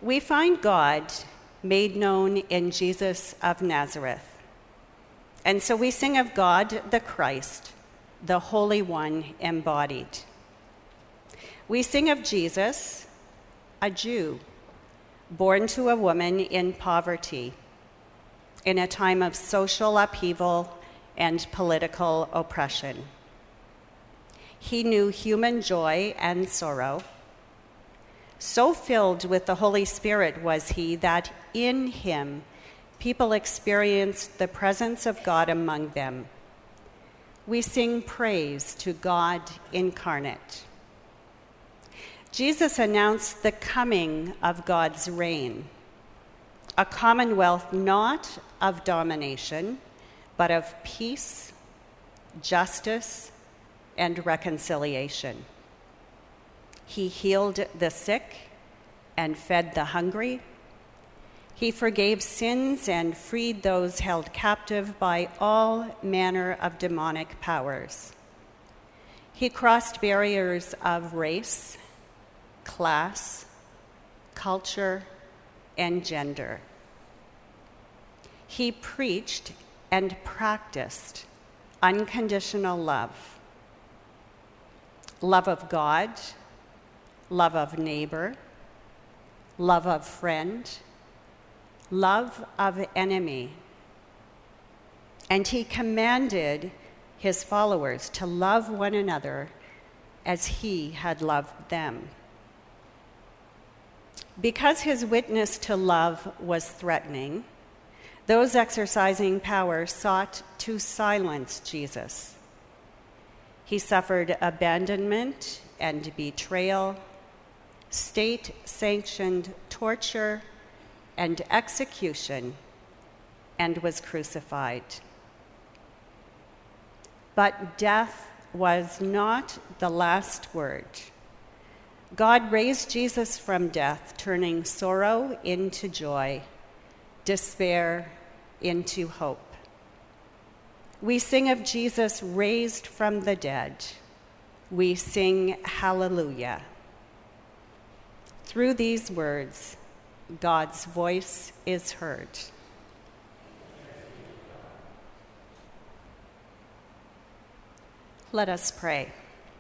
We find God made known in Jesus of Nazareth. And so we sing of God the Christ, the Holy One embodied. We sing of Jesus, a Jew, born to a woman in poverty, in a time of social upheaval and political oppression. He knew human joy and sorrow. So filled with the Holy Spirit was he that in him people experienced the presence of God among them. We sing praise to God incarnate. Jesus announced the coming of God's reign, a commonwealth not of domination, but of peace, justice, and reconciliation. He healed the sick and fed the hungry. He forgave sins and freed those held captive by all manner of demonic powers. He crossed barriers of race, class, culture, and gender. He preached and practiced unconditional love. Love of God, love of neighbor, love of friend, love of enemy. And he commanded his followers to love one another as he had loved them. Because his witness to love was threatening, those exercising power sought to silence Jesus. He suffered abandonment and betrayal, state-sanctioned torture and execution, and was crucified. But death was not the last word. God raised Jesus from death, turning sorrow into joy, despair into hope. We sing of Jesus raised from the dead. We sing hallelujah. Through these words, God's voice is heard. Let us pray.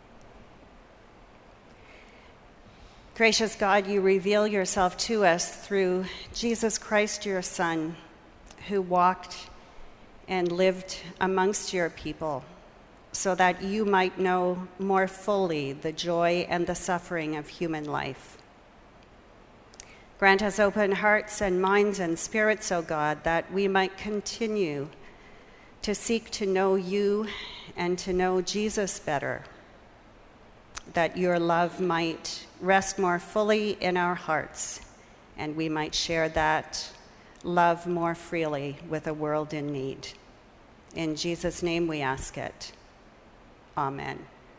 Gracious God, you reveal yourself to us through Jesus Christ, your Son, who walked and lived amongst your people, so that you might know more fully the joy and the suffering of human life. Grant us open hearts and minds and spirits, O God, that we might continue to seek to know you and to know Jesus better, that your love might rest more fully in our hearts, and we might share that love more freely with a world in need. In Jesus' name we ask it. Amen.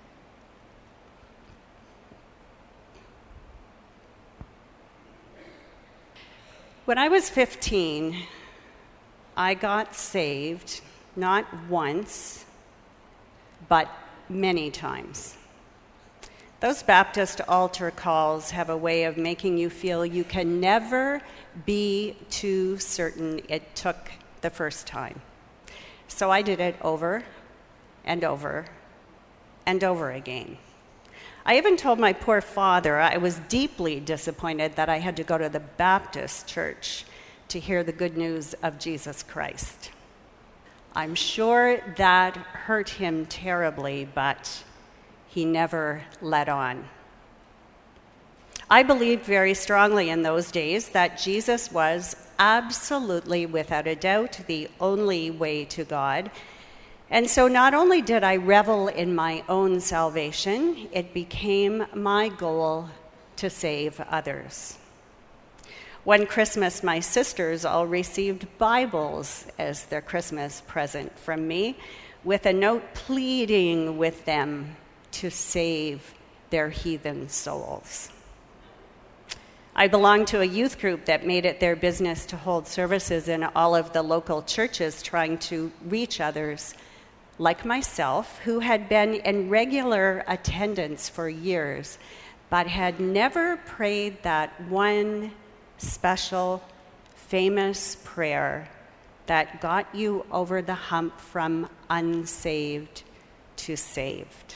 When I was 15, I got saved not once, but many times. Those Baptist altar calls have a way of making you feel you can never be too certain it took the first time. So I did it over and over and over again. I even told my poor father I was deeply disappointed that I had to go to the Baptist church to hear the good news of Jesus Christ. I'm sure that hurt him terribly, but he never let on. I believed very strongly in those days that Jesus was absolutely, without a doubt, the only way to God. And so not only did I revel in my own salvation, it became my goal to save others. One Christmas, my sisters all received Bibles as their Christmas present from me, with a note pleading with them to save their heathen souls. I belonged to a youth group that made it their business to hold services in all of the local churches, trying to reach others like myself, who had been in regular attendance for years, but had never prayed that one special, famous prayer that got you over the hump from unsaved to saved.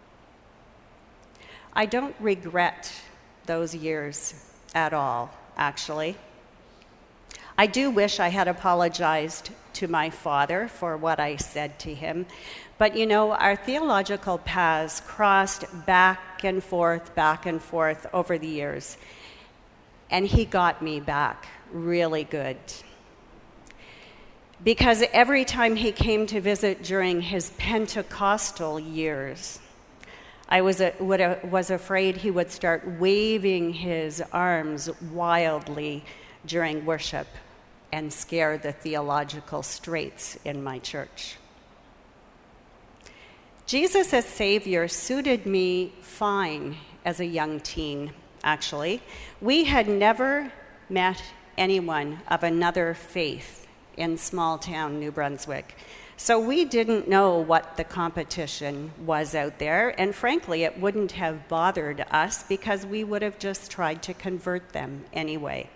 I don't regret those years at all, actually. I do wish I had apologized to my father for what I said to him, but our theological paths crossed back and forth over the years, and he got me back really good. Because every time he came to visit during his Pentecostal years, I was afraid he would start waving his arms wildly during worship and scare the theological straights in my church. Jesus as Savior suited me fine as a young teen, actually. We had never met anyone of another faith in small-town New Brunswick. So we didn't know what the competition was out there, and frankly, it wouldn't have bothered us because we would have just tried to convert them anyway.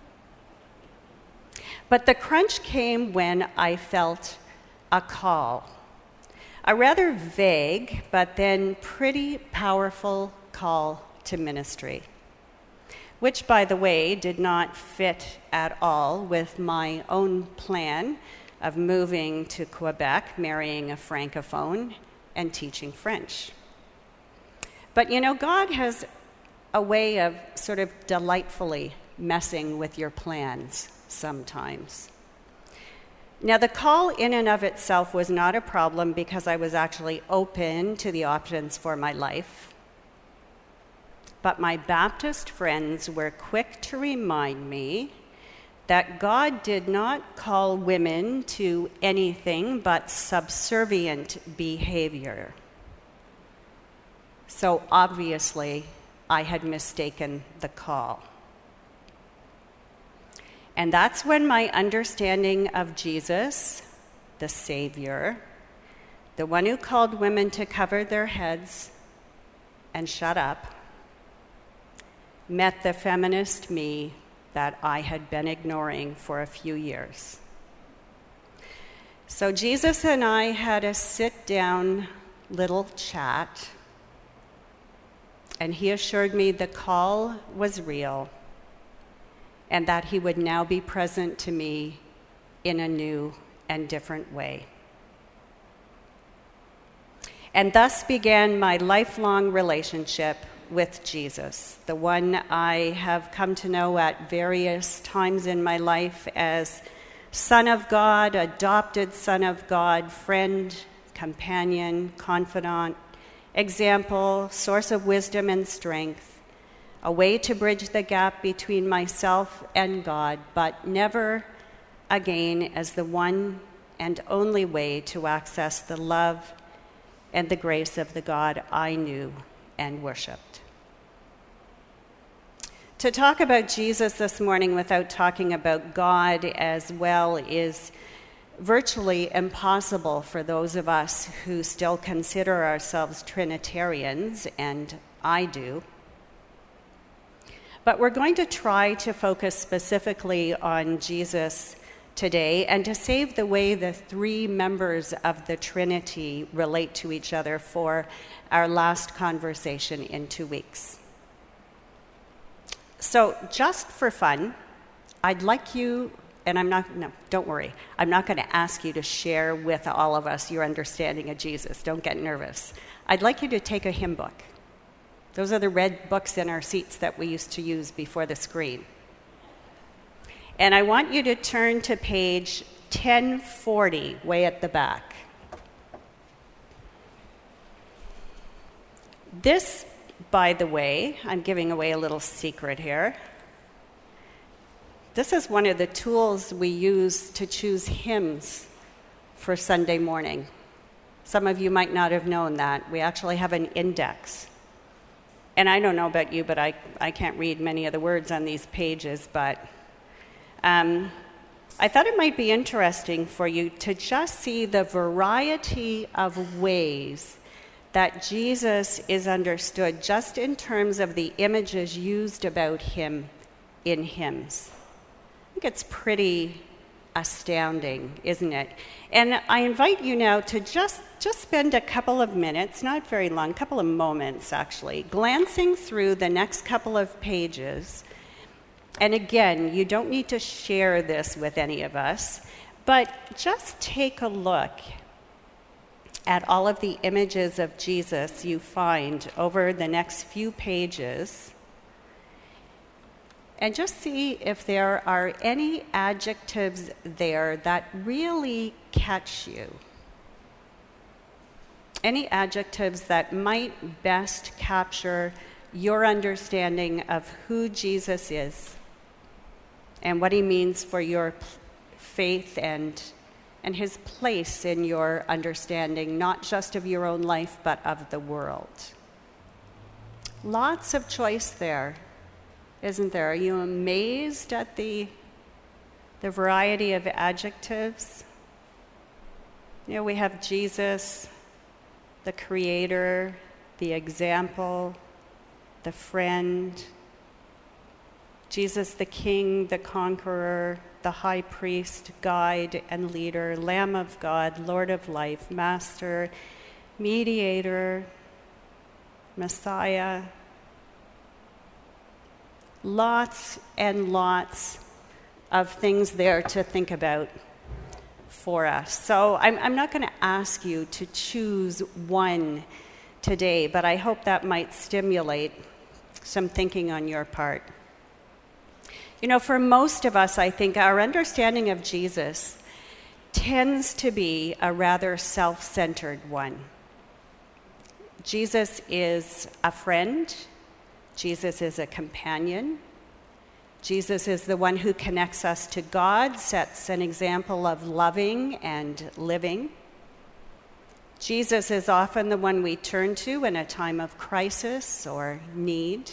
But the crunch came when I felt a call, a rather vague but then pretty powerful call to ministry, which, by the way, did not fit at all with my own plan of moving to Quebec, marrying a Francophone, and teaching French. But God has a way of sort of delightfully messing with your plans sometimes. Now, the call in and of itself was not a problem because I was actually open to the options for my life. But my Baptist friends were quick to remind me that God did not call women to anything but subservient behavior. So obviously, I had mistaken the call. And that's when my understanding of Jesus, the Savior, the one who called women to cover their heads and shut up, met the feminist me that I had been ignoring for a few years. So Jesus and I had a sit-down little chat, and he assured me the call was real and that he would now be present to me in a new and different way. And thus began my lifelong relationship with Jesus, the one I have come to know at various times in my life as Son of God, adopted Son of God, friend, companion, confidant, example, source of wisdom and strength, a way to bridge the gap between myself and God, but never again as the one and only way to access the love and the grace of the God I knew and worshiped. To talk about Jesus this morning without talking about God as well is virtually impossible for those of us who still consider ourselves Trinitarians, and I do. But we're going to try to focus specifically on Jesus today and to save the way the three members of the Trinity relate to each other for our last conversation in 2 weeks. So just for fun, I'd like you, and don't worry, I'm not going to ask you to share with all of us your understanding of Jesus. Don't get nervous. I'd like you to take a hymn book. Those are the red books in our seats that we used to use before the screen. And I want you to turn to page 1040, way at the back. This, by the way, I'm giving away a little secret here. This is one of the tools we use to choose hymns for Sunday morning. Some of you might not have known that. We actually have an index. And I don't know about you, but I can't read many of the words on these pages, but I thought it might be interesting for you to just see the variety of ways that Jesus is understood just in terms of the images used about him in hymns. I think it's pretty astounding, isn't it? And I invite you now to just spend a couple of minutes, not very long, a couple of moments actually, glancing through the next couple of pages. And again, you don't need to share this with any of us, but just take a look at all of the images of Jesus you find over the next few pages, and just see if there are any adjectives there that really catch you. Any adjectives that might best capture your understanding of who Jesus is and what he means for your faith and his place in your understanding, not just of your own life, but of the world. Lots of choice there, isn't there? Are you amazed at the variety of adjectives? You know, we have Jesus, the creator, the example, the friend, Jesus the king, the conqueror, the high priest, guide and leader, Lamb of God, Lord of life, master, mediator, Messiah. Lots and lots of things there to think about for us. So I'm not going to ask you to choose one today, but I hope that might stimulate some thinking on your part. You know, for most of us, I think our understanding of Jesus tends to be a rather self-centered one. Jesus is a friend. Jesus is a companion. Jesus is the one who connects us to God, sets an example of loving and living. Jesus is often the one we turn to in a time of crisis or need.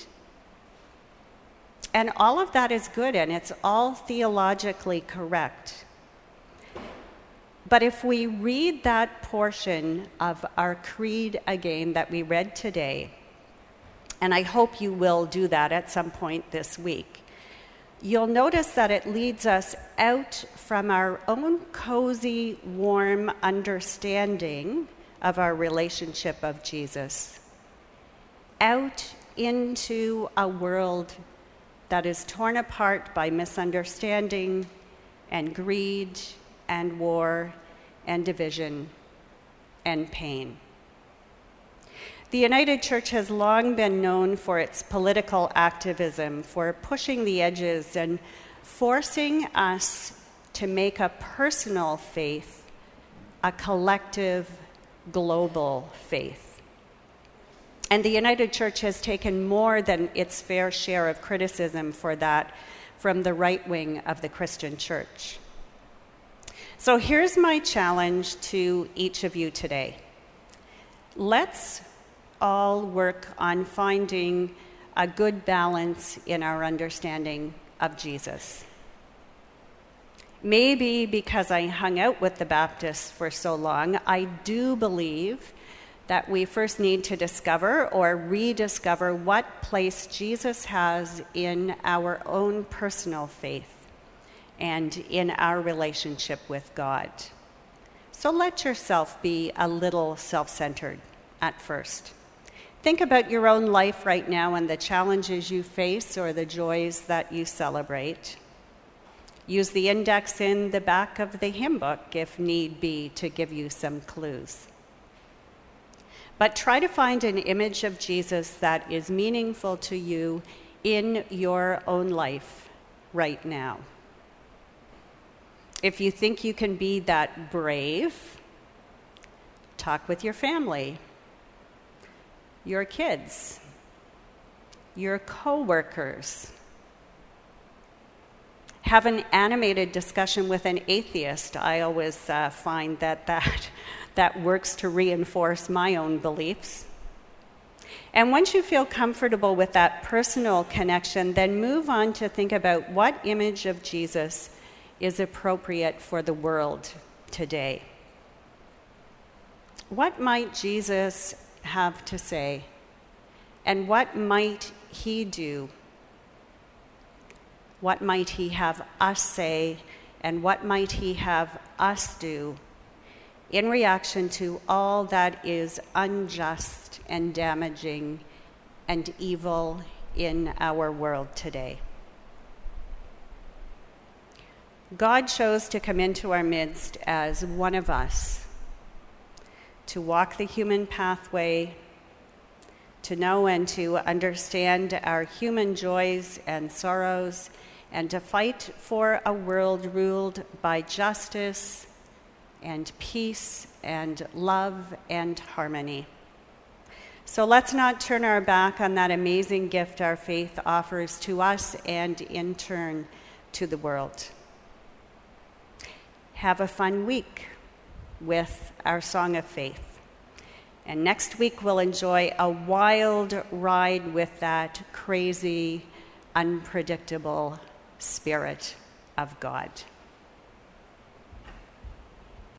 And all of that is good, and it's all theologically correct. But if we read that portion of our creed again that we read today, and I hope you will do that at some point this week, you'll notice that it leads us out from our own cozy, warm understanding of our relationship of Jesus, out into a world that is torn apart by misunderstanding and greed and war and division and pain. The United Church has long been known for its political activism, for pushing the edges and forcing us to make a personal faith a collective, global faith. And the United Church has taken more than its fair share of criticism for that from the right wing of the Christian church. So here's my challenge to each of you today. Let's all work on finding a good balance in our understanding of Jesus. Maybe because I hung out with the Baptists for so long, I do believe that we first need to discover or rediscover what place Jesus has in our own personal faith and in our relationship with God. So let yourself be a little self-centered at first. Think about your own life right now and the challenges you face or the joys that you celebrate. Use the index in the back of the hymn book, if need be, to give you some clues. But try to find an image of Jesus that is meaningful to you in your own life right now. If you think you can be that brave, talk with your family, your kids, your coworkers. Have an animated discussion with an atheist. I always find that works to reinforce my own beliefs. And once you feel comfortable with that personal connection, then move on to think about what image of Jesus is appropriate for the world today. What might Jesus have to say? And what might he do What might he have us say, and what might he have us do in reaction to all that is unjust and damaging and evil in our world today? God chose to come into our midst as one of us, to walk the human pathway, to know and to understand our human joys and sorrows, and to fight for a world ruled by justice and peace and love and harmony. So let's not turn our back on that amazing gift our faith offers to us and in turn to the world. Have a fun week with our Song of Faith. And next week we'll enjoy a wild ride with that crazy, unpredictable Spirit of God.